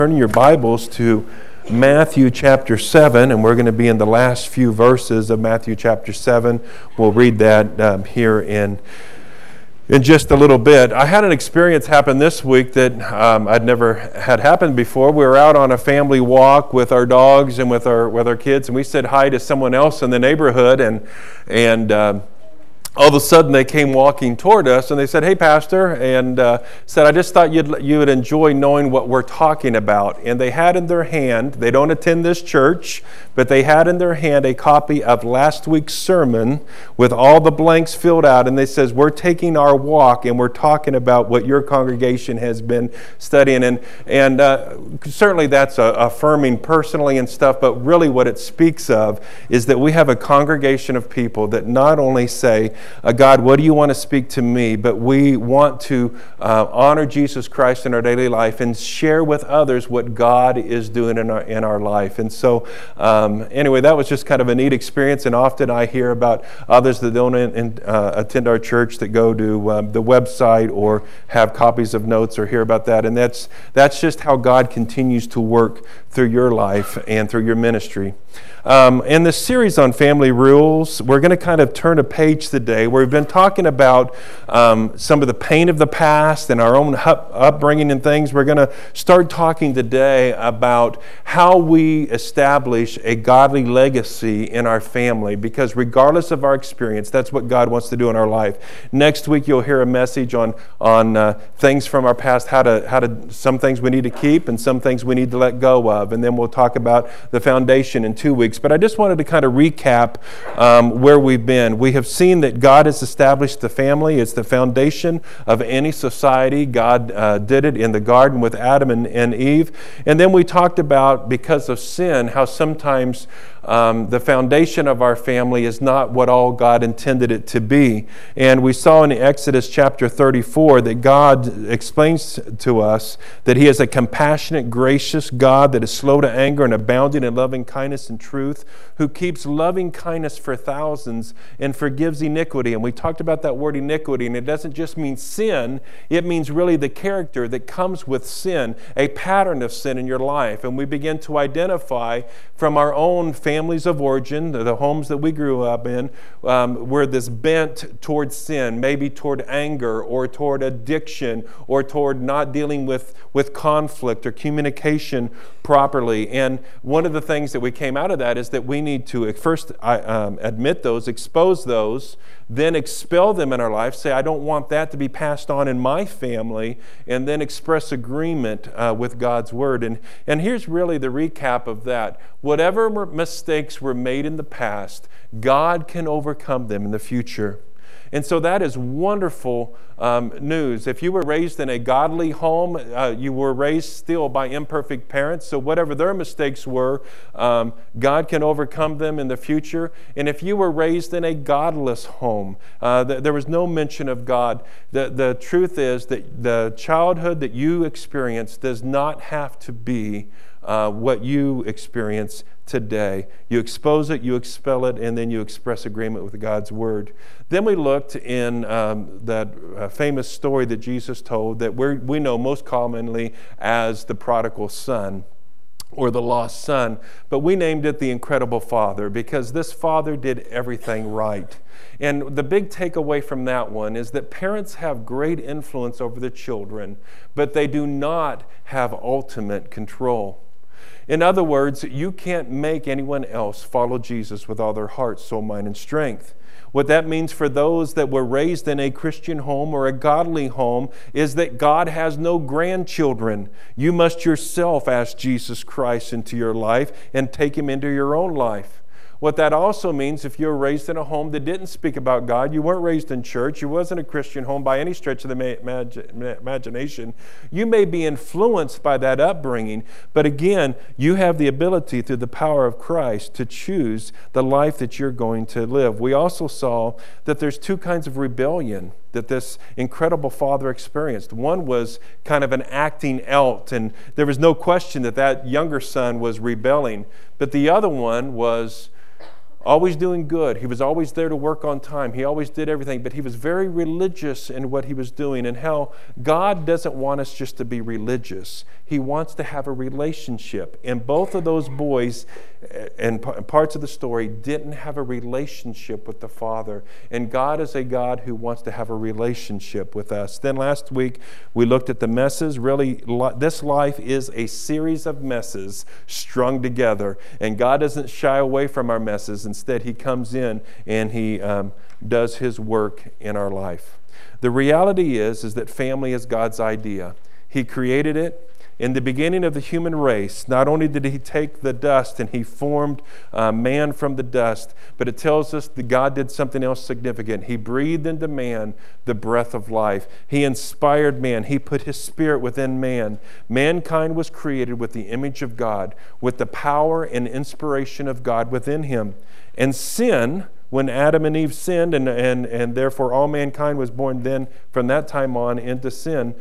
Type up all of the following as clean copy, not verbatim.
Turn your Bibles to Matthew chapter 7, and we're going to be in the last few verses of Matthew chapter 7. We'll read that here in just a little bit. I had an experience happen this week that I'd never had happened before. We were out on a family walk with our dogs and with our kids, and we said hi to someone else in the neighborhood, and all of a sudden they came walking toward us and they said, "Hey, Pastor," and said, "I just thought you would enjoy knowing what we're talking about." And they had in their hand, they don't attend this church, but they had in their hand a copy of last week's sermon with all the blanks filled out, and they says, "We're taking our walk and we're talking about what your congregation has been studying." And certainly that's affirming personally and stuff, but really what it speaks of is that we have a congregation of people that not only say, "God, what do you want to speak to me?" but we want to honor Jesus Christ in our daily life and share with others what God is doing in our life. And so anyway, that was just kind of a neat experience, and often I hear about others that don't attend our church that go to the website or have copies of notes or hear about that, and that's just how God continues to work through your life and through your ministry. In this series on family rules, we're going to kind of turn a page today where we've been talking about some of the pain of the past and our own upbringing and things. We're going to start talking today about how we establish a godly legacy in our family, because regardless of our experience, that's what God wants to do in our life. Next week, you'll hear a message on things from our past, how to some things we need to keep and some things we need to let go of, and then we'll talk about the foundation in 2 weeks. But I just wanted to kind of recap where we've been. We have seen that God has established the family. It's the foundation of any society. God did it in the garden with Adam and Eve. And then we talked about, because of sin, how sometimes the foundation of our family is not what all God intended it to be. And we saw in Exodus chapter 34 that God explains to us that He is a compassionate, gracious God that is slow to anger and abounding in loving kindness and truth, who keeps loving kindness for thousands and forgives iniquity. And we talked about that word iniquity, and it doesn't just mean sin, it means really the character that comes with sin, a pattern of sin in your life. And we begin to identify from our own families of origin, the homes that we grew up in, where this bent toward sin, maybe toward anger or toward addiction or toward not dealing with conflict or communication properly. And one of the things that we came out of that is that we need to first admit those, expose those, then expel them in our life, say, "I don't want that to be passed on in my family," and then express agreement with God's Word. And here's really the recap of that. Whatever mistakes were made in the past, God can overcome them in the future. And so that is wonderful news. If you were raised in a godly home, you were raised still by imperfect parents, so whatever their mistakes were, God can overcome them in the future. And if you were raised in a godless home, there was no mention of God, the truth is that the childhood that you experience does not have to be what you experience today. You expose it, you expel it, and then you express agreement with God's Word. Then we looked in that famous story that Jesus told that we know most commonly as the prodigal son, or the lost son, but we named it the incredible father because this father did everything right. And the big takeaway from that one is that parents have great influence over their children, but they do not have ultimate control. In other words, you can't make anyone else follow Jesus with all their heart, soul, mind, and strength. What that means for those that were raised in a Christian home or a godly home is that God has no grandchildren. You must yourself ask Jesus Christ into your life and take Him into your own life. What that also means, if you were raised in a home that didn't speak about God, you weren't raised in church, you wasn't a Christian home by any stretch of the imagination, you may be influenced by that upbringing, but again, you have the ability through the power of Christ to choose the life that you're going to live. We also saw that there's two kinds of rebellion that this incredible father experienced. One was kind of an acting out, and there was no question that younger son was rebelling, but the other one was always doing good. He was always there to work on time. He always did everything, but he was very religious in what he was doing, and how God doesn't want us just to be religious. He wants to have a relationship. And both of those boys and parts of the story didn't have a relationship with the Father. And God is a God who wants to have a relationship with us. Then last week we looked at the messes. Really, this life is a series of messes strung together. And God doesn't shy away from our messes. Instead, He comes in and He does His work in our life. The reality is that family is God's idea. He created it. In the beginning of the human race, not only did He take the dust and He formed man from the dust, but it tells us that God did something else significant. He breathed into man the breath of life. He inspired man. He put His Spirit within man. Mankind was created with the image of God, with the power and inspiration of God within him. And sin, when Adam and Eve sinned, and therefore all mankind was born then from that time on into sin,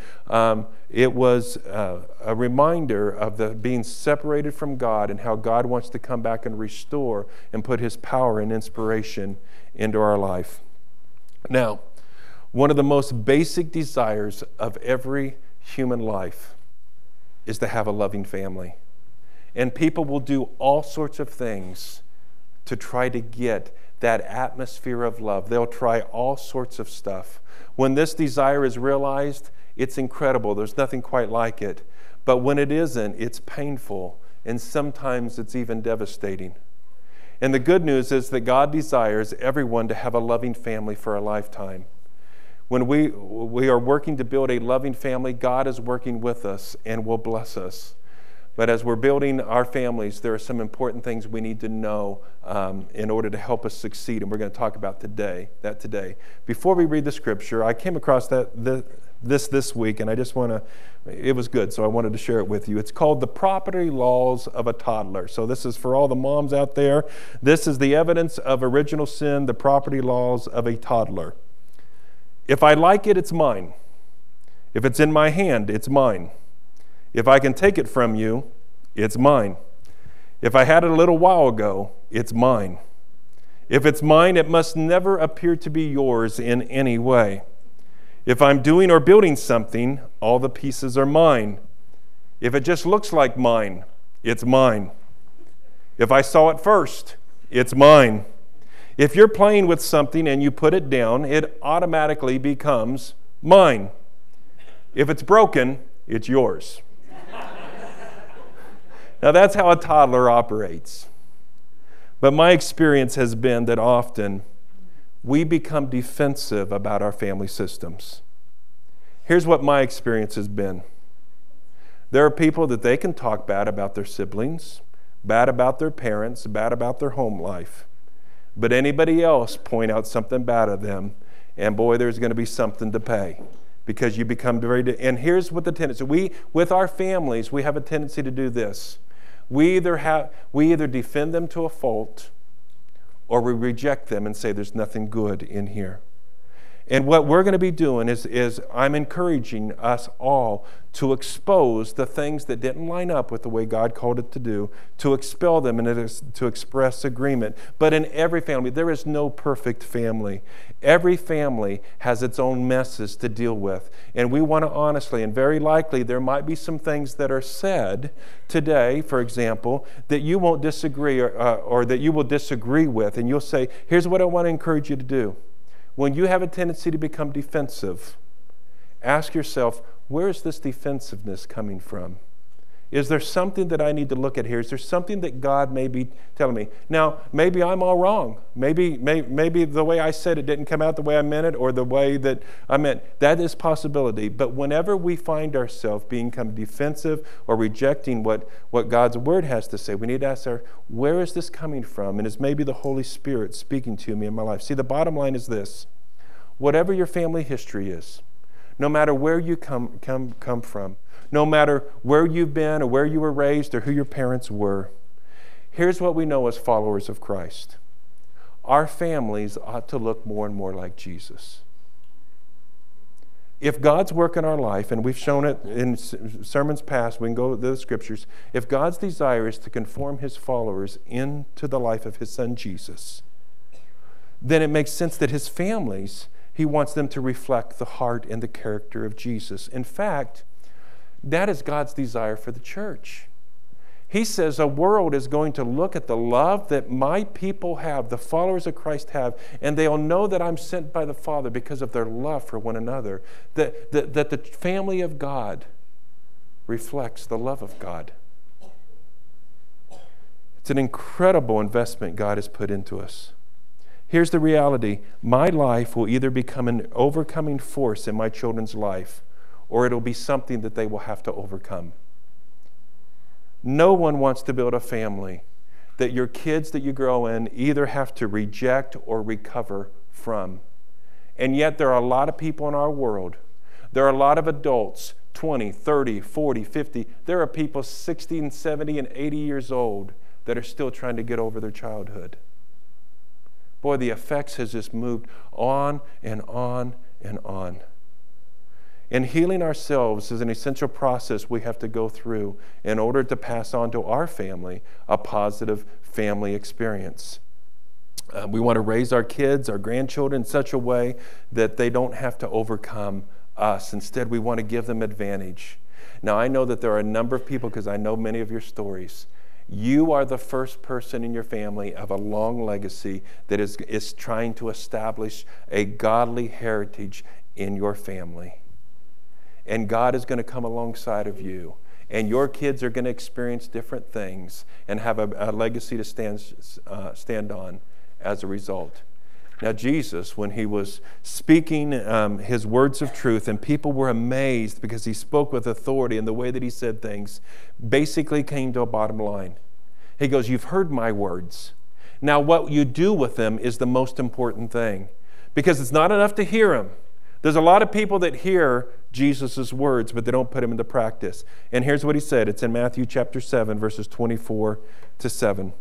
it was a reminder of the being separated from God and how God wants to come back and restore and put His power and inspiration into our life. Now, one of the most basic desires of every human life is to have a loving family. And people will do all sorts of things to try to get that atmosphere of love. They'll try all sorts of stuff. When this desire is realized, it's incredible. There's nothing quite like it. But when it isn't, it's painful, and sometimes it's even devastating. And the good news is that God desires everyone to have a loving family for a lifetime. When we are working to build a loving family, God is working with us and will bless us. But as we're building our families, there are some important things we need to know in order to help us succeed, and we're going to talk about that today. Before we read the scripture, I came across this week, and I just want to, it was good, so I wanted to share it with you. It's called The Property Laws of a Toddler. So this is for all the moms out there. This is the evidence of original sin, the property laws of a toddler. If I like it, it's mine. If it's in my hand, it's mine. If I can take it from you, it's mine. If I had it a little while ago, it's mine. If it's mine, it must never appear to be yours in any way. If I'm doing or building something, all the pieces are mine. If it just looks like mine, it's mine. If I saw it first, it's mine. If you're playing with something and you put it down, it automatically becomes mine. If it's broken, it's yours. Now, that's how a toddler operates. But my experience has been that often we become defensive about our family systems. Here's what my experience has been. There are people that they can talk bad about their siblings, bad about their parents, bad about their home life. But anybody else point out something bad of them, and boy, there's going to be something to pay. Because you become and here's what the tendency, with our families, we have a tendency to do this. We either defend them to a fault, or we reject them and say there's nothing good in here. And what we're going to be doing is I'm encouraging us all to expose the things that didn't line up with the way God called it to do, to expel them and to express agreement. But in every family, there is no perfect family. Every family has its own messes to deal with. And we want to honestly, and very likely there might be some things that are said today, for example, that you won't disagree or that you will disagree with. And you'll say, here's what I want to encourage you to do. When you have a tendency to become defensive, ask yourself, where is this defensiveness coming from? Is there something that I need to look at here? Is there something that God may be telling me? Now, maybe I'm all wrong. Maybe the way I said it didn't come out the way I meant it, or the way that I meant. That is possibility. But whenever we find ourselves becoming defensive or rejecting what God's Word has to say, we need to ask ourselves, where is this coming from? And is maybe the Holy Spirit speaking to me in my life? See, the bottom line is this. Whatever your family history is, no matter where you come from, no matter where you've been or where you were raised or who your parents were, here's what we know as followers of Christ. Our families ought to look more and more like Jesus. If God's work in our life, and we've shown it in sermons past, we can go to the scriptures, if God's desire is to conform his followers into the life of his son Jesus, then it makes sense that his families, he wants them to reflect the heart and the character of Jesus. In fact, that is God's desire for the church. He says a world is going to look at the love that my people have, the followers of Christ have, and they'll know that I'm sent by the Father because of their love for one another. That the family of God reflects the love of God. It's an incredible investment God has put into us. Here's the reality. My life will either become an overcoming force in my children's life, or it'll be something that they will have to overcome. No one wants to build a family that your kids that you grow in either have to reject or recover from. And yet there are a lot of people in our world. There are a lot of adults, 20, 30, 40, 50. There are people 60 and 70 and 80 years old that are still trying to get over their childhood. Boy, the effects has just moved on and on and on. And healing ourselves is an essential process we have to go through in order to pass on to our family a positive family experience. We want to raise our kids, our grandchildren in such a way that they don't have to overcome us. Instead, we want to give them advantage. Now, I know that there are a number of people, because I know many of your stories. You are the first person in your family of a long legacy that is trying to establish a godly heritage in your family. And God is going to come alongside of you. And your kids are going to experience different things and have a legacy to stand on as a result. Now, Jesus, when he was speaking his words of truth, and people were amazed because he spoke with authority and the way that he said things, basically came to a bottom line. He goes, you've heard my words. Now, what you do with them is the most important thing. Because it's not enough to hear them. There's a lot of people that hear Jesus' words, but they don't put them into practice. And here's what he said. It's in Matthew chapter 7, verses 24 to 7.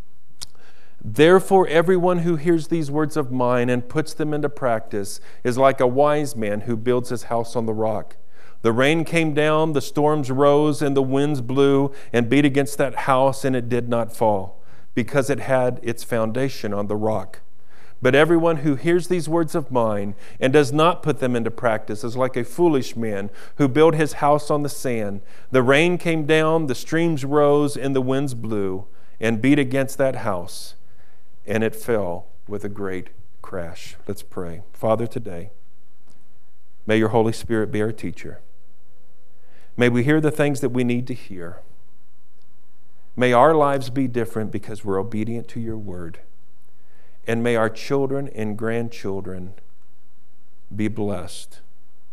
Therefore, everyone who hears these words of mine and puts them into practice is like a wise man who builds his house on the rock. The rain came down, the storms rose, and the winds blew and beat against that house, and it did not fall, because it had its foundation on the rock. But everyone who hears these words of mine and does not put them into practice is like a foolish man who built his house on the sand. The rain came down, the streams rose, and the winds blew and beat against that house, and it fell with a great crash. Let's pray. Father, today, may your Holy Spirit be our teacher. May we hear the things that we need to hear. May our lives be different because we're obedient to your word. And may our children and grandchildren be blessed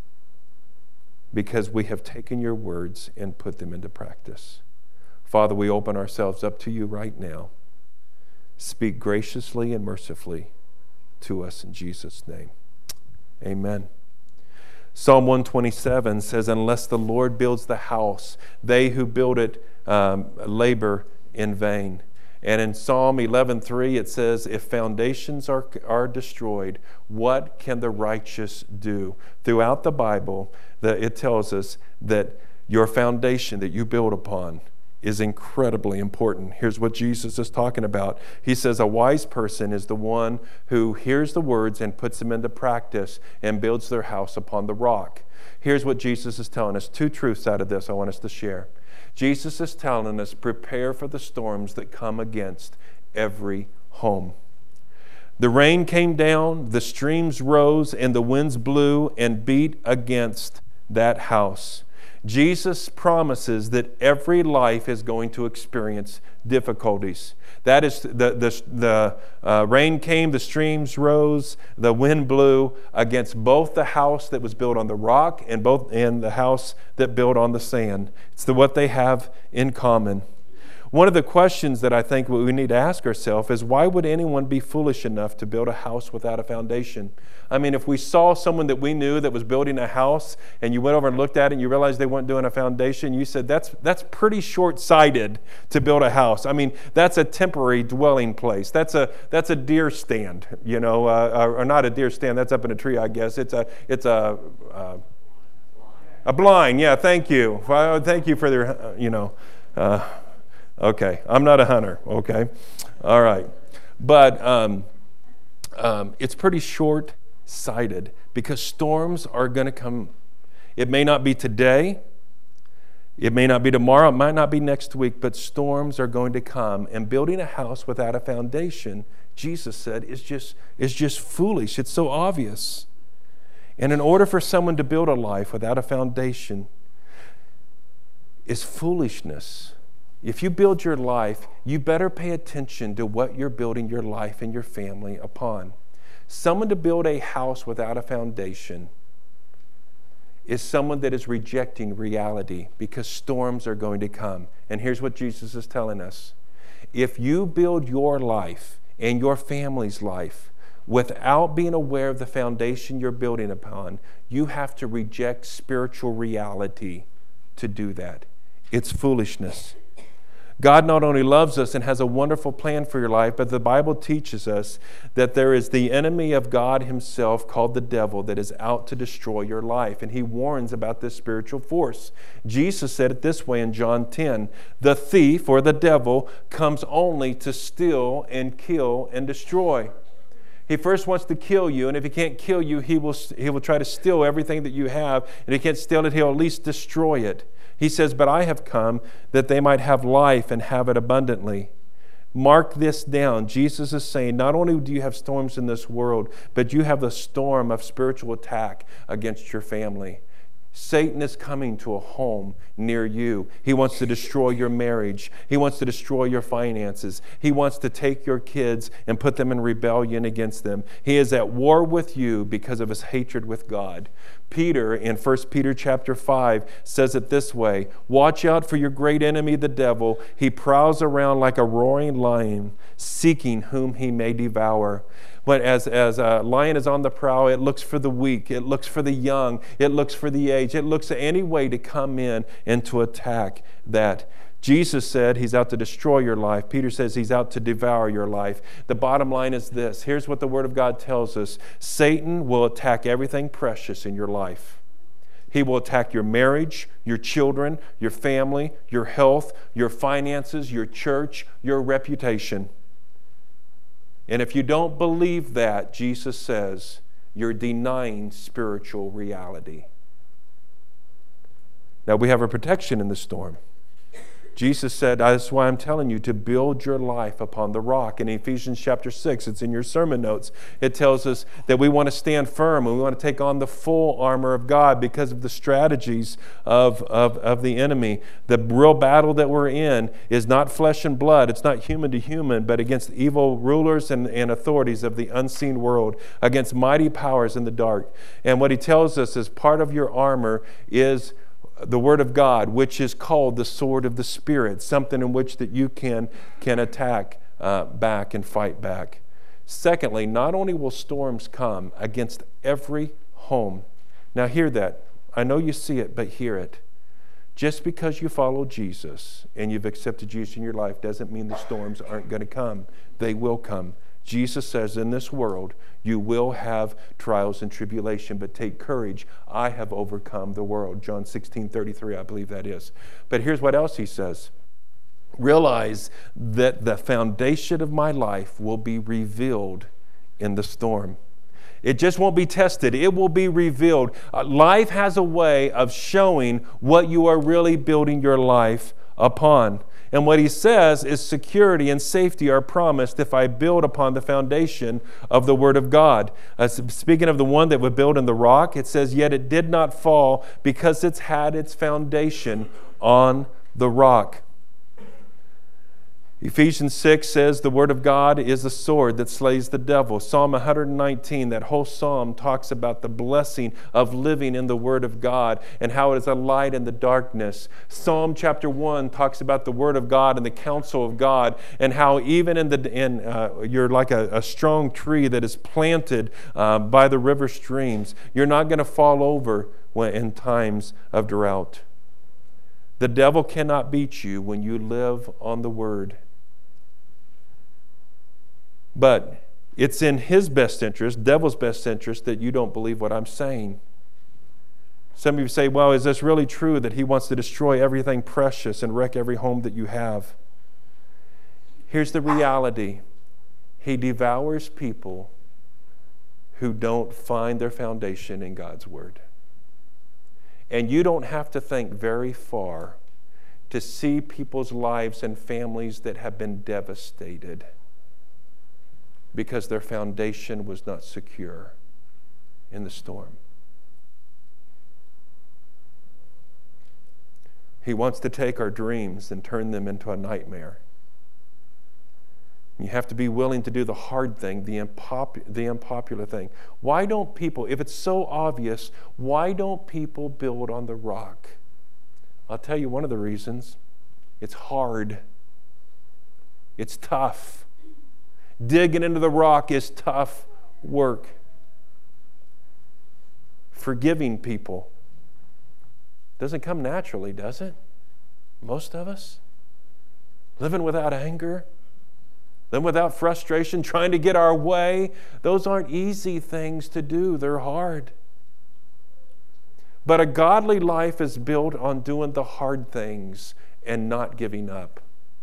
because we have taken your words and put them into practice. Father, we open ourselves up to you right now. Speak graciously and mercifully to us in Jesus' name. Amen. Psalm 127 says, unless the Lord builds the house, they who build it labor in vain. And in Psalm 11:3 it says, if foundations are destroyed, what can the righteous do? Throughout the Bible, it tells us that your foundation that you build upon is incredibly important. Here's what Jesus is talking about. He says a wise person is the one who hears the words and puts them into practice and builds their house upon the rock. Here's what Jesus is telling us. Two truths out of this I want us to share. Jesus is telling us, prepare for the storms that come against every home. The rain came down, the streams rose, and the winds blew and beat against that house. Jesus promises that every life is going to experience difficulties. That is, the rain came, the streams rose, the wind blew against both the house that was built on the rock and the house that built on the sand. It's what they have in common. One of the questions that I think we need to ask ourselves is, why would anyone be foolish enough to build a house without a foundation? I mean, if we saw someone that we knew that was building a house and you went over and looked at it and you realized they weren't doing a foundation, you said, that's pretty short-sighted to build a house. I mean, that's a temporary dwelling place. That's a deer stand, or not a deer stand. That's up in a tree, I guess. It's a A blind, yeah, thank you. Well, thank you for their, okay, I'm not a hunter, okay? All right. But it's pretty short-sighted because storms are going to come. It may not be today. It may not be tomorrow. It might not be next week, but storms are going to come. And building a house without a foundation, Jesus said, is just foolish. It's so obvious. And in order for someone to build a life without a foundation is foolishness. If you build your life, you better pay attention to what you're building your life and your family upon. Someone to build a house without a foundation is someone that is rejecting reality because storms are going to come. And here's what Jesus is telling us. If you build your life and your family's life without being aware of the foundation you're building upon, you have to reject spiritual reality to do that. It's foolishness. God not only loves us and has a wonderful plan for your life, but the Bible teaches us that there is the enemy of God himself called the devil that is out to destroy your life. And he warns about this spiritual force. Jesus said it this way in John 10, the thief or the devil comes only to steal and kill and destroy. He first wants to kill you, and if he can't kill you, he will try to steal everything that you have, and if he can't steal it, he'll at least destroy it. He says, but I have come that they might have life and have it abundantly. Mark this down. Jesus is saying, not only do you have storms in this world, but you have the storm of spiritual attack against your family. Satan is coming to a home near you. He wants to destroy your marriage. He wants to destroy your finances. He wants to take your kids and put them in rebellion against them. He is at war with you because of his hatred with God. Peter, in 1 Peter chapter 5, says it this way, watch out for your great enemy, the devil. He prowls around like a roaring lion, seeking whom he may devour. But as a lion is on the prowl, it looks for the weak, it looks for the young, it looks for the aged, it looks at any way to come in and to attack that. Jesus said he's out to destroy your life. Peter says he's out to devour your life. The bottom line is this. Here's what the Word of God tells us. Satan will attack everything precious in your life. He will attack your marriage, your children, your family, your health, your finances, your church, your reputation. And if you don't believe that, Jesus says, you're denying spiritual reality. Now, we have a protection in the storm. Jesus said, that's why I'm telling you to build your life upon the rock. In Ephesians chapter 6, it's in your sermon notes, it tells us that we want to stand firm and we want to take on the full armor of God because of the strategies of the enemy. The real battle that we're in is not flesh and blood. It's not human to human, but against evil rulers and authorities of the unseen world, against mighty powers in the dark. And what he tells us is part of your armor is the Word of God, which is called the sword of the Spirit, something in which that you can attack back and fight back. Secondly, not only will storms come against every home. Now hear that. I know you see it, but hear it. Just because you follow Jesus and you've accepted Jesus in your life doesn't mean the storms aren't going to come. They will come. Jesus says in this world you will have trials and tribulation, but take courage. I have overcome the world. John 16:33, I believe that is. But here's what else he says. Realize that the foundation of my life will be revealed in the storm. It just won't be tested. It will be revealed. Life has a way of showing what you are really building your life upon. And what he says is security and safety are promised if I build upon the foundation of the Word of God. Speaking of the one that would build in the rock, it says, yet it did not fall because it's had its foundation on the rock. Ephesians 6 says the Word of God is a sword that slays the devil. Psalm 119, that whole psalm talks about the blessing of living in the Word of God and how it is a light in the darkness. Psalm chapter 1 talks about the Word of God and the counsel of God and how even you're like a strong tree that is planted by the river streams. You're not going to fall over in times of drought. The devil cannot beat you when you live on the Word. But it's in his best interest, devil's best interest, that you don't believe what I'm saying. Some of you say, well, is this really true that he wants to destroy everything precious and wreck every home that you have? Here's the reality. He devours people who don't find their foundation in God's Word. And you don't have to think very far to see people's lives and families that have been devastated because their foundation was not secure in the storm. He wants to take our dreams and turn them into a nightmare. You have to be willing to do the hard thing, the unpopular thing. Why don't people, if it's so obvious, why don't people build on the rock? I'll tell you one of the reasons. It's hard. It's tough. Digging into the rock is tough work. Forgiving people doesn't come naturally, does it? Most of us. Living without anger, living without frustration, trying to get our way. Those aren't easy things to do. They're hard. But a godly life is built on doing the hard things and not giving up.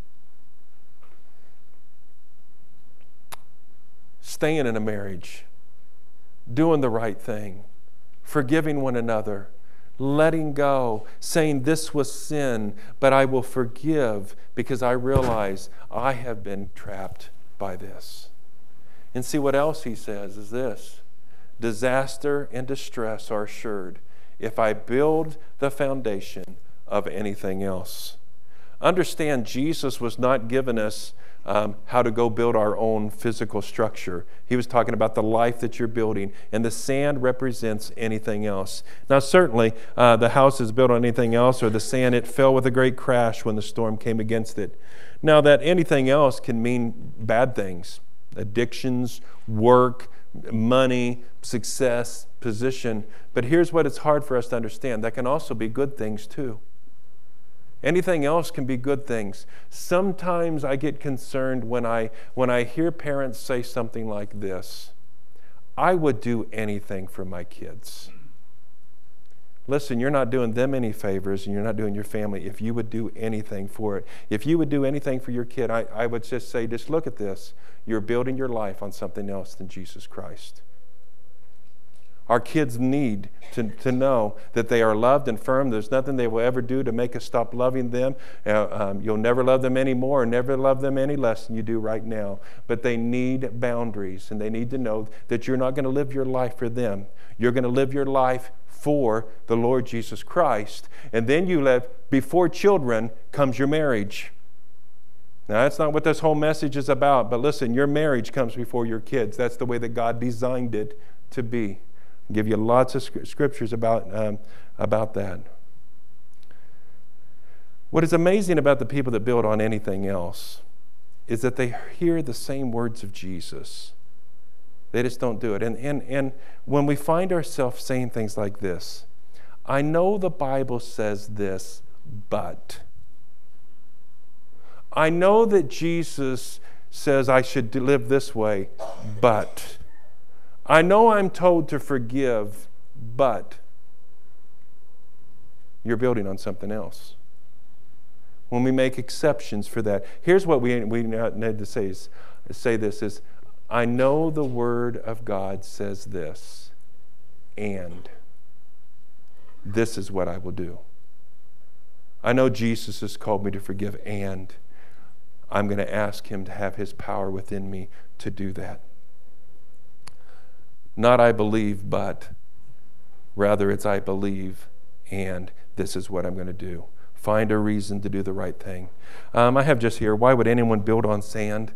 Staying in a marriage, doing the right thing, forgiving one another, letting go, saying this was sin, but I will forgive because I realize I have been trapped by this. And see what else he says is this: disaster and distress are assured if I build the foundation of anything else. Understand, Jesus was not giving us how to go build our own physical structure. He was talking about the life that you're building, and the sand represents anything else. Now, certainly, the house is built on anything else, or the sand, it fell with a great crash when the storm came against it. Now, that anything else can mean bad things: addictions, work, money, success, position. But here's what it's hard for us to understand: that can also be good things too. Anything else can be good things. Sometimes I get concerned when I hear parents say something like this: I would do anything for my kids. Listen, you're not doing them any favors, and you're not doing your family if you would do anything for it. If you would do anything for your kid, I would just say, just look at this. You're building your life on something else than Jesus Christ. Our kids need to know that they are loved and firm. There's nothing they will ever do to make us stop loving them. You'll never love them anymore, or never love them any less than you do right now. But they need boundaries, and they need to know that you're not going to live your life for them. You're going to live your life for the Lord Jesus Christ. And then you live, before children comes your marriage. Now, that's not what this whole message is about, but listen, your marriage comes before your kids. That's the way that God designed it to be. I'll give you lots of scriptures about that. What is amazing about the people that build on anything else is that they hear the same words of Jesus. They just don't do it. And when we find ourselves saying things like this, I know the Bible says this, but. I know that Jesus says I should live this way, but. I know I'm told to forgive, but. You're building on something else. When we make exceptions for that, here's what we need to say this is, I know the Word of God says this, and this is what I will do. I know Jesus has called me to forgive, and I'm going to ask Him to have His power within me to do that. Not I believe, but rather it's I believe, and this is what I'm going to do. Find a reason to do the right thing. I have just here, why would anyone build on sand?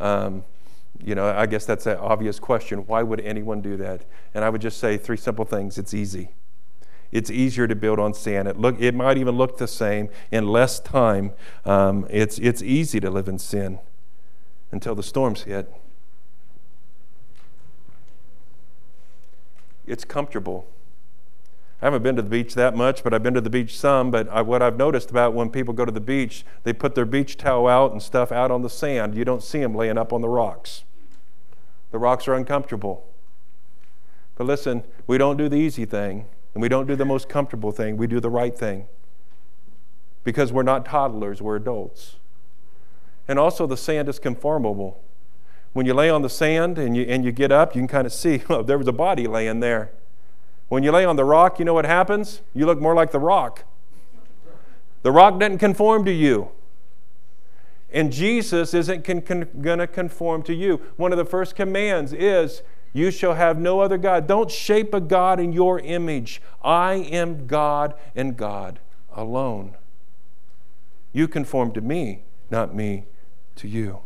I guess that's an obvious question. Why would anyone do that? And I would just say 3 simple things. It's easy. It's easier to build on sand. It might even look the same in less time. It's easy to live in sin until the storms hit. It's comfortable. I haven't been to the beach that much, but I've been to the beach some. But what I've noticed about when people go to the beach, they put their beach towel out and stuff out on the sand. You don't see them laying up on the rocks. The rocks are uncomfortable. But listen, we don't do the easy thing. And we don't do the most comfortable thing. We do the right thing. Because we're not toddlers, we're adults. And also the sand is conformable. When you lay on the sand and you get up, you can kind of see, oh, there was a body laying there. When you lay on the rock, you know what happens? You look more like the rock. The rock doesn't conform to you. And Jesus isn't going to conform to you. One of the first commands is, you shall have no other God. Don't shape a God in your image. I am God and God alone. You conform to me, not me to you.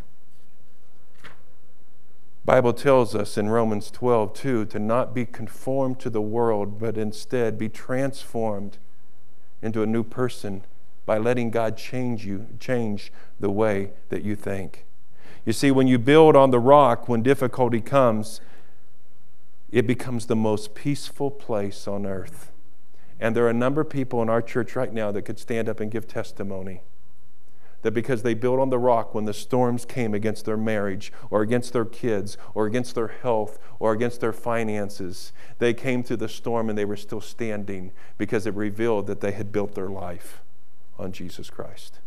Bible tells us in Romans 12:2 to not be conformed to the world, but instead be transformed into a new person by letting God change the way that you think. You see, when you build on the rock, when difficulty comes, it becomes the most peaceful place on earth. And there are a number of people in our church right now that could stand up and give testimony that because they built on the rock when the storms came against their marriage or against their kids or against their health or against their finances, they came through the storm and they were still standing because it revealed that they had built their life on Jesus Christ.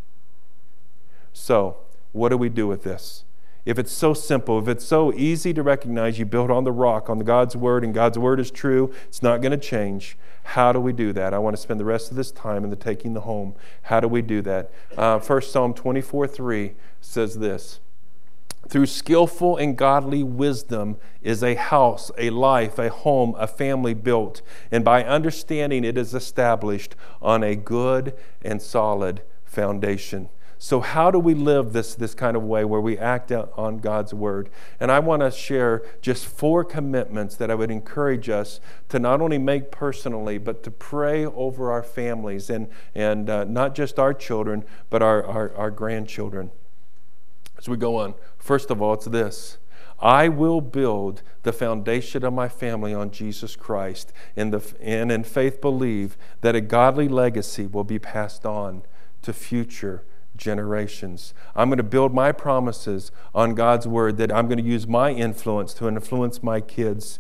So, what do we do with this? If it's so simple, if it's so easy to recognize you built on the rock, on God's Word, and God's Word is true, it's not going to change, how do we do that? I want to spend the rest of this time in the taking the home. How do we do that? First Psalm 24:3 says this, through skillful and godly wisdom is a house, a life, a home, a family built, and by understanding it is established on a good and solid foundation. So how do we live this kind of way where we act out on God's Word? And I want to share just 4 commitments that I would encourage us to not only make personally, but to pray over our families and not just our children, but our grandchildren. As we go on, first of all, it's this. I will build the foundation of my family on Jesus Christ and in faith believe that a godly legacy will be passed on to future generations. I'm going to build my promises on God's Word that I'm going to use my influence to influence my kids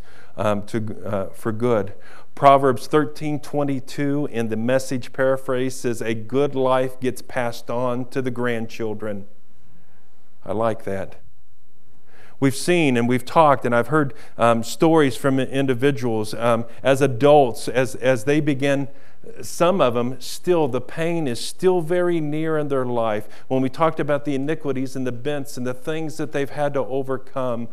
for good. Proverbs 13:22 in the Message paraphrase says, a good life gets passed on to the grandchildren. I like that. We've seen and we've talked and I've heard stories from individuals as adults as they begin. Some of them still, the pain is still very near in their life. When we talked about the iniquities and the bents and the things that they've had to overcome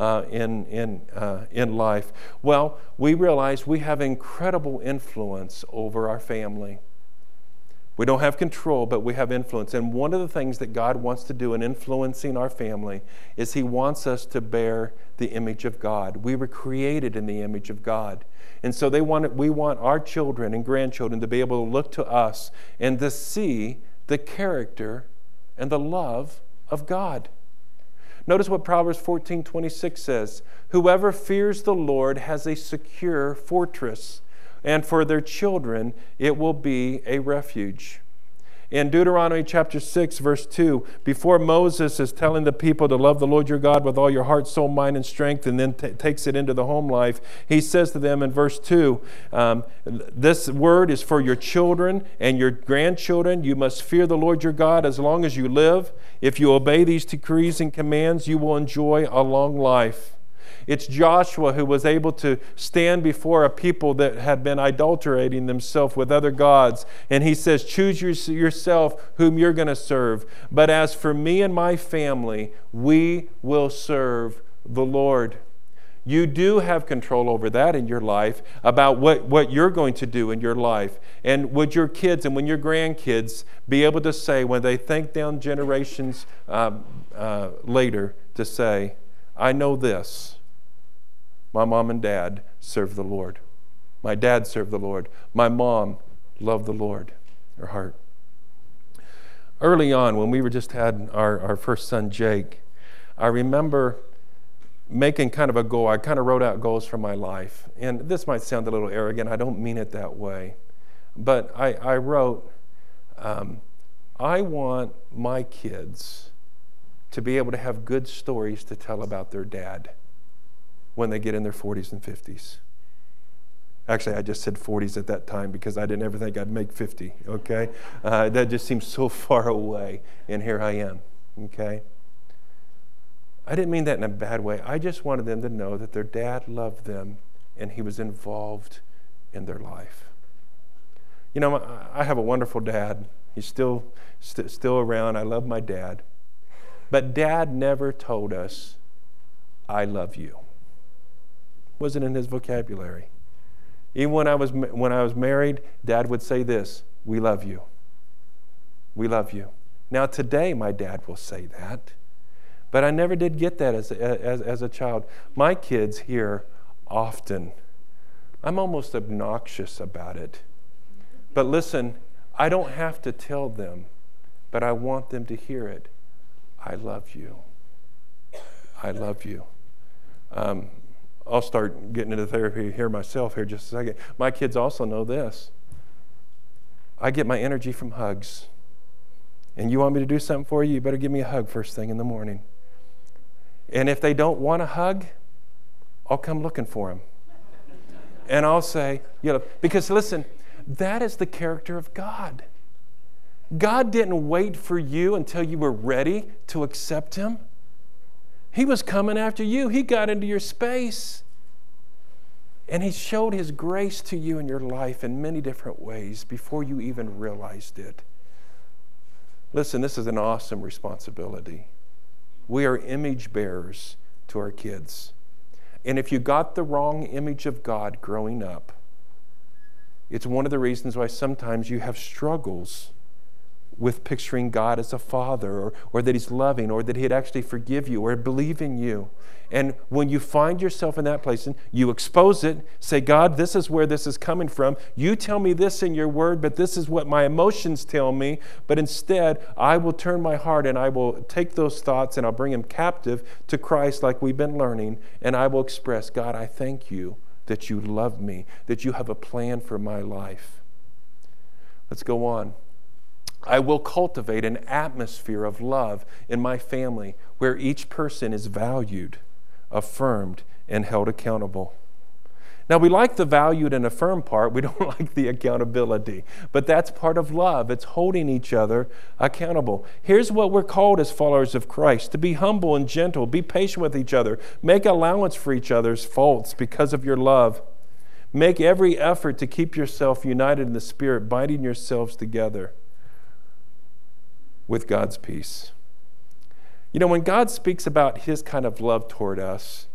in life, well, we realize we have incredible influence over our family. We don't have control, but we have influence. And one of the things that God wants to do in influencing our family is He wants us to bear the image of God. We were created in the image of God. And so we want our children and grandchildren to be able to look to us and to see the character and the love of God. Notice what Proverbs 14:26 says. Whoever fears the Lord has a secure fortress, and for their children it will be a refuge. In Deuteronomy chapter 6, verse 2, before Moses is telling the people to love the Lord your God with all your heart, soul, mind, and strength, and then takes it into the home life, he says to them in verse 2, this word is for your children and your grandchildren. You must fear the Lord your God as long as you live. If you obey these decrees and commands, you will enjoy a long life. It's Joshua who was able to stand before a people that had been adulterating themselves with other gods. And he says, choose yourself whom you're going to serve. But as for me and my family, we will serve the Lord. You do have control over that in your life, about what you're going to do in your life. And would your kids and when your grandkids be able to say, when they think down generations later, to say, I know this. My mom and dad served the Lord. My dad served the Lord. My mom loved the Lord, her heart. Early on, when we just had our first son, Jake, I remember making kind of a goal. I kind of wrote out goals for my life. And this might sound a little arrogant. I don't mean it that way. But I wrote, I want my kids to be able to have good stories to tell about their dad when they get in their 40s and 50s. Actually, I just said 40s at that time because I didn't ever think I'd make 50, okay? That just seems so far away, and here I am, okay? I didn't mean that in a bad way. I just wanted them to know that their dad loved them and he was involved in their life. You know, I have a wonderful dad. He's still around. I love my dad. But Dad never told us, I love you. Wasn't in his vocabulary. Even when I was married, Dad would say this, we love you. We love you. Now today my dad will say that, but I never did get that as a child. My kids hear often. I'm almost obnoxious about it. But listen, I don't have to tell them, but I want them to hear it. I love you. I love you. I'll start getting into therapy here myself here just a second. My kids also know this. I get my energy from hugs. And you want me to do something for you, you better give me a hug first thing in the morning. And if they don't want a hug, I'll come looking for them. And I'll say, because listen, that is the character of God. God didn't wait for you until you were ready to accept Him. He was coming after you. He got into your space. And He showed His grace to you in your life in many different ways before you even realized it. Listen, this is an awesome responsibility. We are image bearers to our kids. And if you got the wrong image of God growing up, it's one of the reasons why sometimes you have struggles with picturing God as a father, or that He's loving, or that He'd actually forgive you, or believe in you. And when you find yourself in that place, and you expose it, say, God, this is where this is coming from. You tell me this in your word, but this is what my emotions tell me. But instead, I will turn my heart and I will take those thoughts and I'll bring them captive to Christ like we've been learning. And I will express, God, I thank you that you love me, that you have a plan for my life. Let's go on. I will cultivate an atmosphere of love in my family where each person is valued, affirmed, and held accountable. Now, we like the valued and affirmed part. We don't like the accountability. But that's part of love. It's holding each other accountable. Here's what we're called as followers of Christ: to be humble and gentle, be patient with each other, make allowance for each other's faults because of your love. Make every effort to keep yourself united in the Spirit, binding yourselves together with God's peace. You know, when God speaks about His kind of love toward us,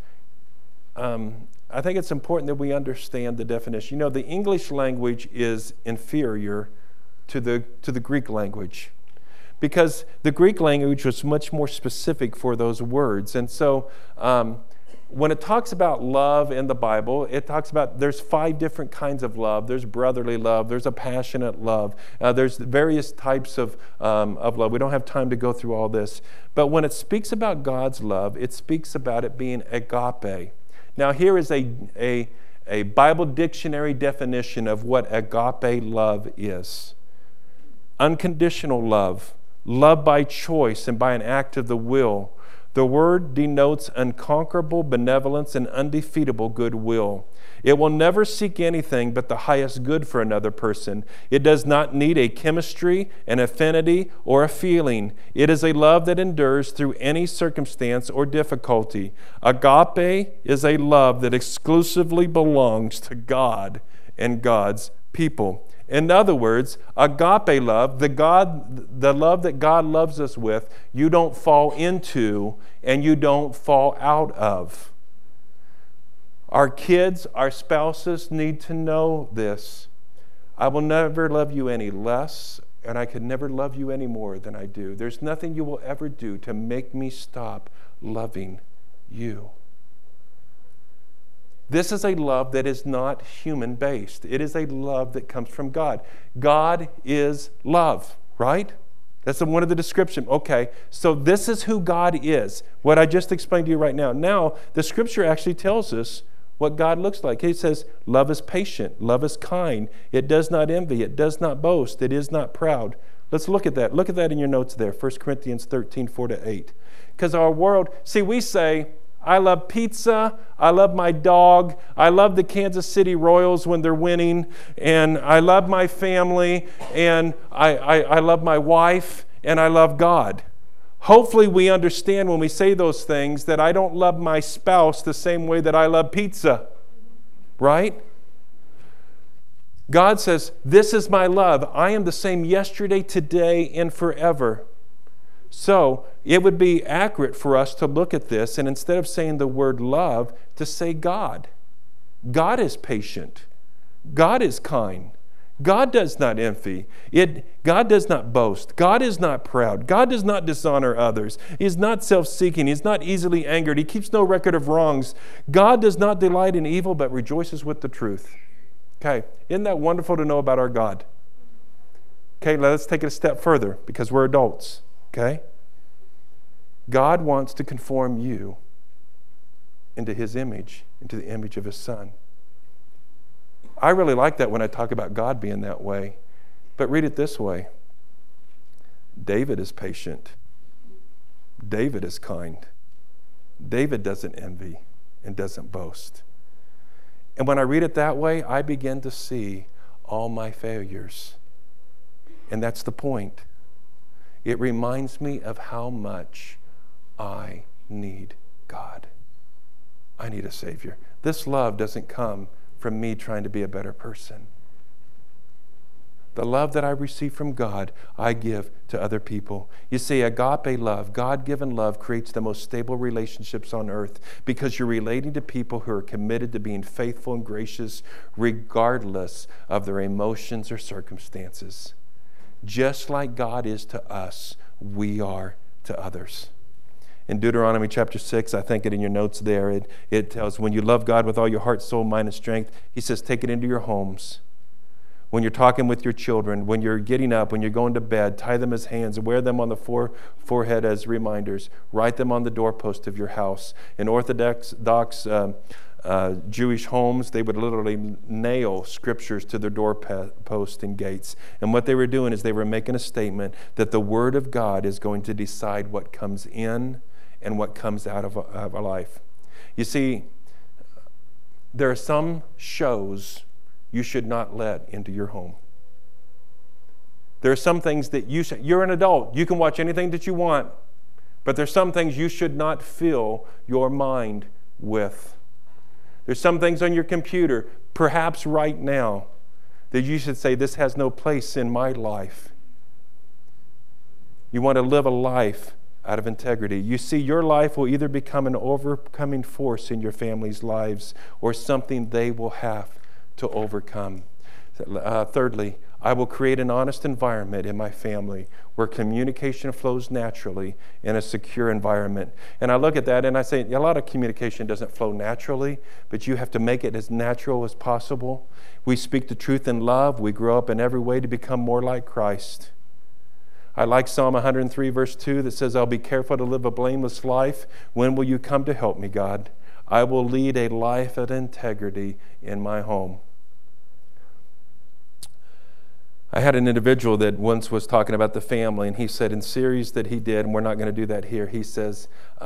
I think it's important that we understand the definition. You know, the English language is inferior to the Greek language, because the Greek language was much more specific for those words. And so when it talks about love in the Bible, it talks about there's 5 different kinds of love. There's brotherly love. There's a passionate love. There's various types of love. We don't have time to go through all this. But when it speaks about God's love, it speaks about it being agape. Now, here is a Bible dictionary definition of what agape love is. Unconditional love, love by choice and by an act of the will. The word denotes unconquerable benevolence and undefeatable goodwill. It will never seek anything but the highest good for another person. It does not need a chemistry, an affinity, or a feeling. It is a love that endures through any circumstance or difficulty. Agape is a love that exclusively belongs to God and God's people. In other words, agape love, the love that God loves us with, you don't fall into and you don't fall out of. Our kids, our spouses need to know this. I will never love you any less, and I could never love you any more than I do. There's nothing you will ever do to make me stop loving you. This is a love that is not human-based. It is a love that comes from God. God is love, right? That's one of the descriptions. Okay, so this is who God is, what I just explained to you right now. Now, the Scripture actually tells us what God looks like. It says, love is patient, love is kind, it does not envy, it does not boast, it is not proud. Let's look at that. Look at that in your notes there, 1 Corinthians 13, 4-8. Because our world, see, we say, I love pizza. I love my dog. I love the Kansas City Royals when they're winning. And I love my family. And I love my wife. And I love God. Hopefully we understand when we say those things that I don't love my spouse the same way that I love pizza. Right? God says, this is my love. I am the same yesterday, today, and forever. So it would be accurate for us to look at this and instead of saying the word love, to say God. God is patient. God is kind. God does not envy. God does not boast. God is not proud. God does not dishonor others. He is not self-seeking. He is not easily angered. He keeps no record of wrongs. God does not delight in evil, but rejoices with the truth. Okay, isn't that wonderful to know about our God? Okay, let's take it a step further because we're adults. Okay? God wants to conform you into His image, into the image of His Son. I really like that when I talk about God being that way. But read it this way. David is patient. David is kind. David doesn't envy and doesn't boast. And when I read it that way, I begin to see all my failures. And that's the point. It reminds me of how much I need God. I need a Savior. This love doesn't come from me trying to be a better person. The love that I receive from God, I give to other people. You see, agape love, God-given love, creates the most stable relationships on earth because you're relating to people who are committed to being faithful and gracious regardless of their emotions or circumstances. Just like God is to us, we are to others. In Deuteronomy chapter 6, I think it in your notes there, it tells when you love God with all your heart, soul, mind, and strength, He says take it into your homes. When you're talking with your children, when you're getting up, when you're going to bed, tie them as hands, wear them on the forehead as reminders, write them on the doorpost of your house. In Orthodox Jewish homes, they would literally nail scriptures to their doorpost and gates. And what they were doing is they were making a statement that the Word of God is going to decide what comes in and what comes out of a life. You see, there are some shows you should not let into your home. There are some things that you're an adult. You can watch anything that you want. But there's some things you should not fill your mind with. There's some things on your computer, perhaps right now, that you should say, this has no place in my life. You want to live a life out of integrity. You see, your life will either become an overcoming force in your family's lives or something they will have to overcome. Thirdly, I will create an honest environment in my family where communication flows naturally in a secure environment. And I look at that and I say, a lot of communication doesn't flow naturally, but you have to make it as natural as possible. We speak the truth in love. We grow up in every way to become more like Christ. I like Psalm 103, verse 2 that says, I'll be careful to live a blameless life. When will you come to help me, God? I will lead a life of integrity in my home. I had an individual that once was talking about the family, and he said in series that he did, and we're not going to do that here, he says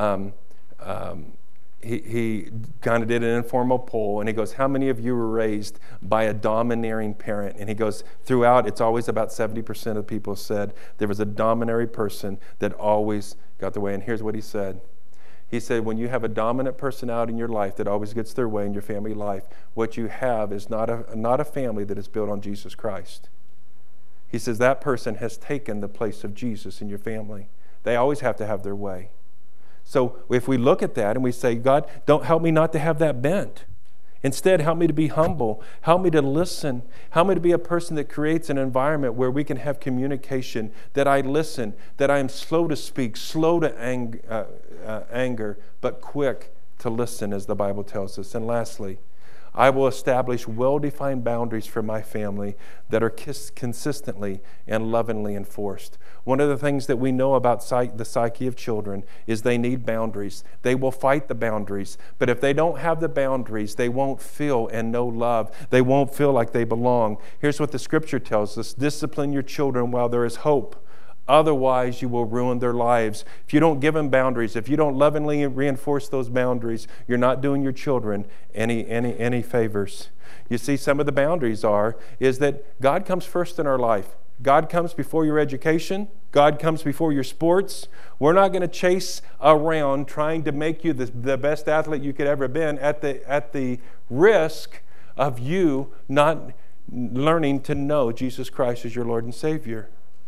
he kind of did an informal poll, and he goes, how many of you were raised by a domineering parent? And he goes, throughout, it's always about 70% of people said there was a domineering person that always got their way. And here's what he said. He said, when you have a dominant personality in your life that always gets their way in your family life, what you have is not a family that is built on Jesus Christ. He says that person has taken the place of Jesus in your family. They always have to have their way. So if we look at that and we say, God, don't help me not to have that bent. Instead, help me to be humble. Help me to listen. Help me to be a person that creates an environment where we can have communication, that I listen, that I am slow to speak, slow to anger, but quick to listen, as the Bible tells us. And lastly, I will establish well-defined boundaries for my family that are consistently and lovingly enforced. One of the things that we know about the psyche of children is they need boundaries. They will fight the boundaries, but if they don't have the boundaries, they won't feel and know love. They won't feel like they belong. Here's what the Scripture tells us. Discipline your children while there is hope, Otherwise, you will ruin their lives. If you don't give them boundaries, if you don't lovingly reinforce those boundaries, you're not doing your children any favors. You see, some of the boundaries is that God comes first in our life. God comes before your education. God comes before your sports. We're not going to chase around trying to make you the best athlete you could ever been at the risk of you not learning to know Jesus Christ as your Lord and Savior.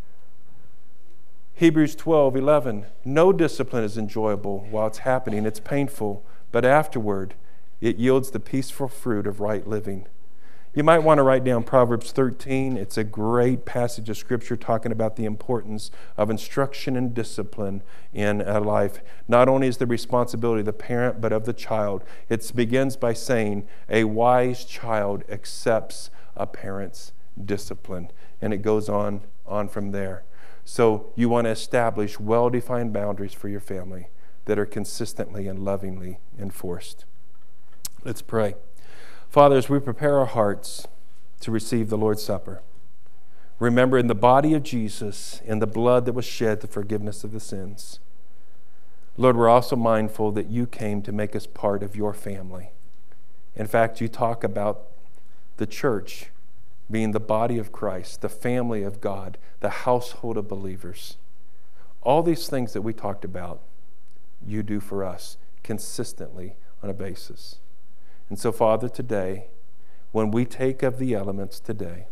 Hebrews 12:11. No discipline is enjoyable while it's happening. It's painful, but afterward it yields the peaceful fruit of right living. You might want to write down Proverbs 13. It's a great passage of Scripture talking about the importance of instruction and discipline in a life. Not only is the responsibility of the parent, but of the child. It begins by saying, a wise child accepts a parent's discipline. And it goes on from there. So you want to establish well-defined boundaries for your family that are consistently and lovingly enforced. Let's pray. Father, as we prepare our hearts to receive the Lord's Supper, remember in the body of Jesus and the blood that was shed, the forgiveness of the sins. Lord, we're also mindful that you came to make us part of your family. In fact, you talk about the church being the body of Christ, the family of God, the household of believers. All these things that we talked about, you do for us consistently on a basis. And so, Father, today, when we take of the elements today,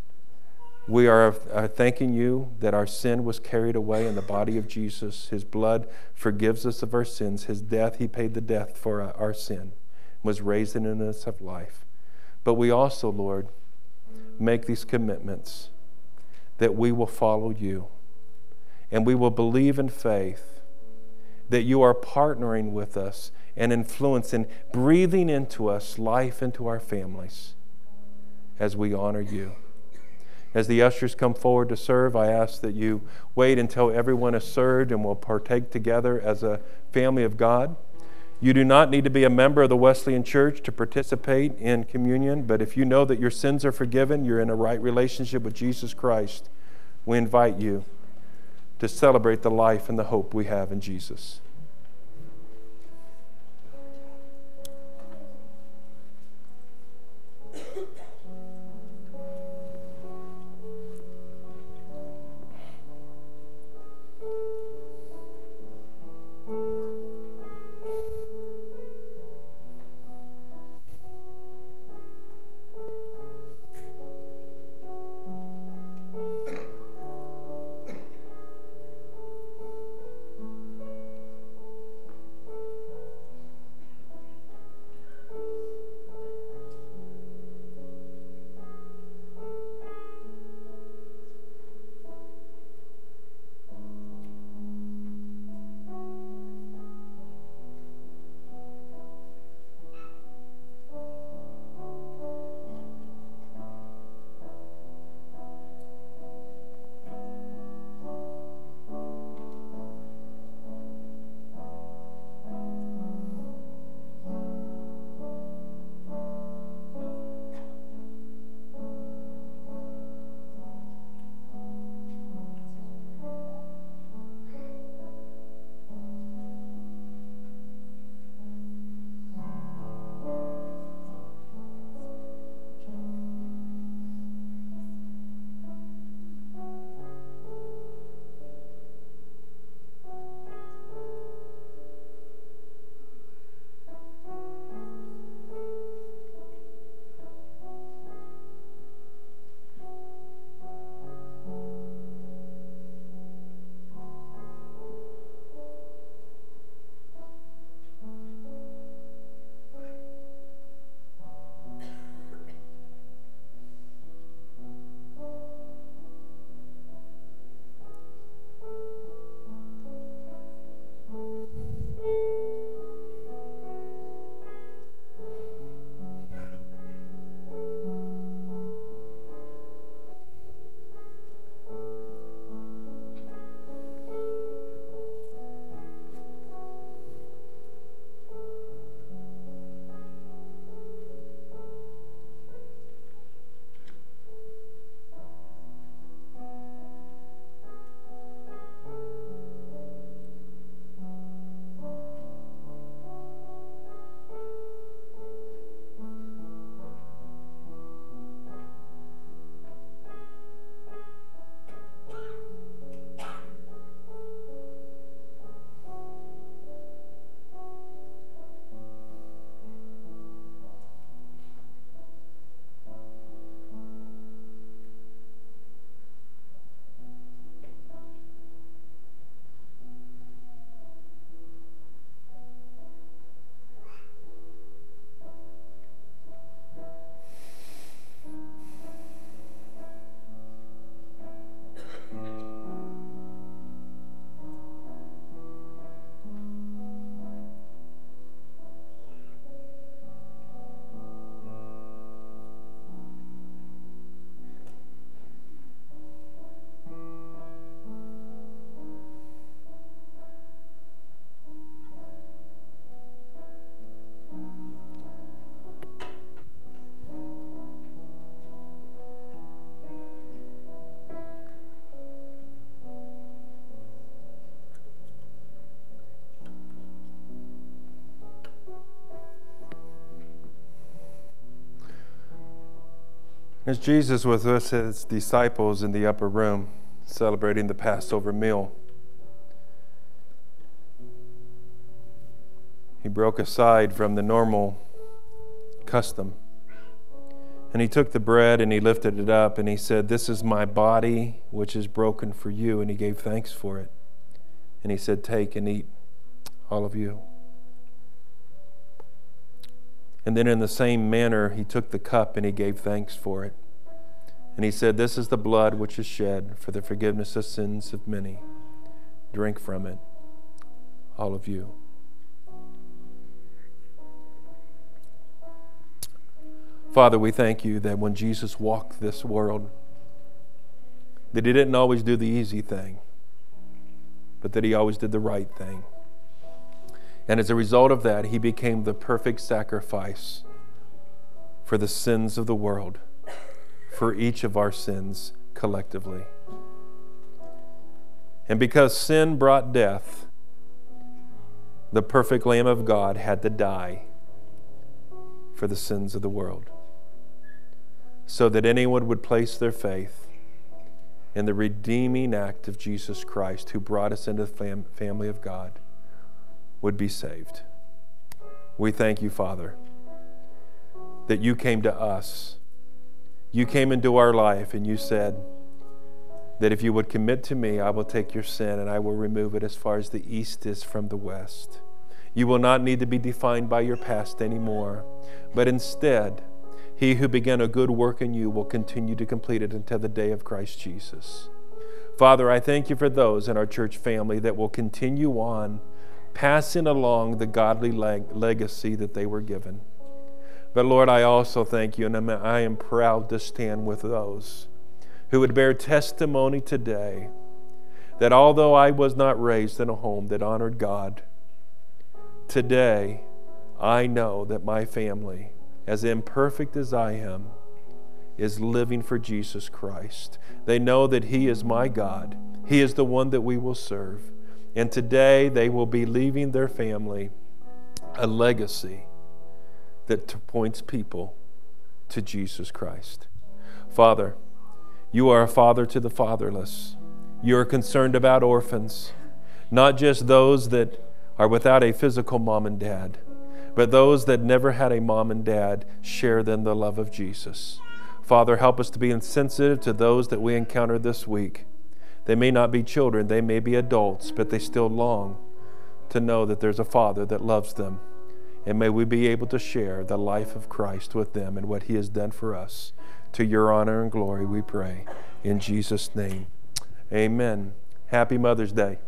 we are thanking you that our sin was carried away in the body of Jesus. His blood forgives us of our sins. His death, he paid the death for our sin, was raised in us of life. But we also, Lord, make these commitments that we will follow you and we will believe in faith that you are partnering with us and influencing, breathing into us life into our families as we honor you. As the ushers come forward to serve, I ask that you wait until everyone is served and we'll partake together as a family of God. You do not need to be a member of the Wesleyan Church to participate in communion, but if you know that your sins are forgiven, you're in a right relationship with Jesus Christ, we invite you to celebrate the life and the hope we have in Jesus. As Jesus was with his disciples in the upper room, celebrating the Passover meal, he broke aside from the normal custom. And he took the bread and he lifted it up and he said, "This is my body, which is broken for you." And he gave thanks for it. And he said, "Take and eat, all of you." And then in the same manner, he took the cup and he gave thanks for it. And he said, "This is the blood which is shed for the forgiveness of sins of many. Drink from it, all of you." Father, we thank you that when Jesus walked this world, that he didn't always do the easy thing, but that he always did the right thing. And as a result of that, he became the perfect sacrifice for the sins of the world, for each of our sins collectively. And because sin brought death, the perfect Lamb of God had to die for the sins of the world, so that anyone would place their faith in the redeeming act of Jesus Christ, who brought us into the family of God, would be saved. We thank you, Father, that you came to us. You came into our life and you said that if you would commit to me, I will take your sin and I will remove it as far as the east is from the west. You will not need to be defined by your past anymore, but instead, he who began a good work in you will continue to complete it until the day of Christ Jesus. Father, I thank you for those in our church family that will continue on passing along the godly legacy that they were given. But Lord, I also thank you, and I am proud to stand with those who would bear testimony today that although I was not raised in a home that honored God, today I know that my family, as imperfect as I am, is living for Jesus Christ. They know that he is my God. He is the one that we will serve. And today they will be leaving their family a legacy that points people to Jesus Christ. Father, you are a father to the fatherless. You are concerned about orphans, not just those that are without a physical mom and dad, but those that never had a mom and dad share then the love of Jesus. Father, help us to be insensitive to those that we encounter this week. They may not be children, they may be adults, but they still long to know that there's a Father that loves them. And may we be able to share the life of Christ with them and what he has done for us. To your honor and glory we pray. In Jesus' name, amen. Happy Mother's Day.